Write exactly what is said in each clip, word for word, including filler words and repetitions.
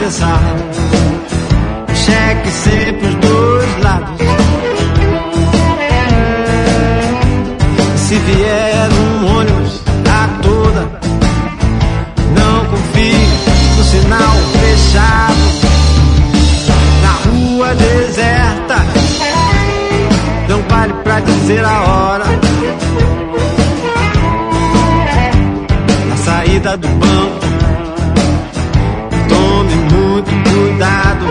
atravessar. Cheque sempre os dois lados. Se vier um ônibus a toda, não confie no sinal fechado. Na rua deserta, não pare pra dizer a hora. Na saída do banco, tome muito cuidado.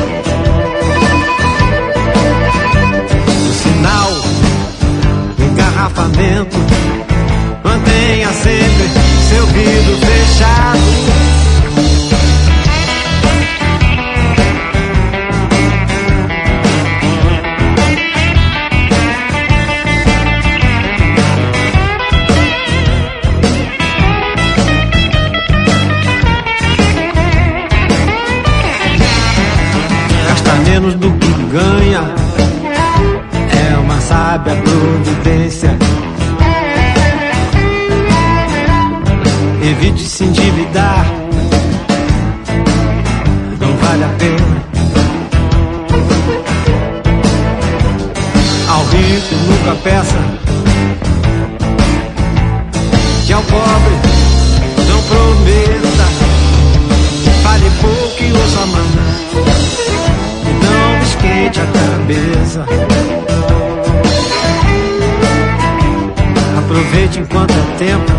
No sinal, engarrafamento, mantenha sempre seu vidro fechado. Menos do que ganha é uma sábia providência. Evite se endividar, não vale a pena. Ao rico nunca peça, que ao pobre não prometa. Fale pouco e ouça mais, não esquente a cabeça. Aproveite enquanto é tempo,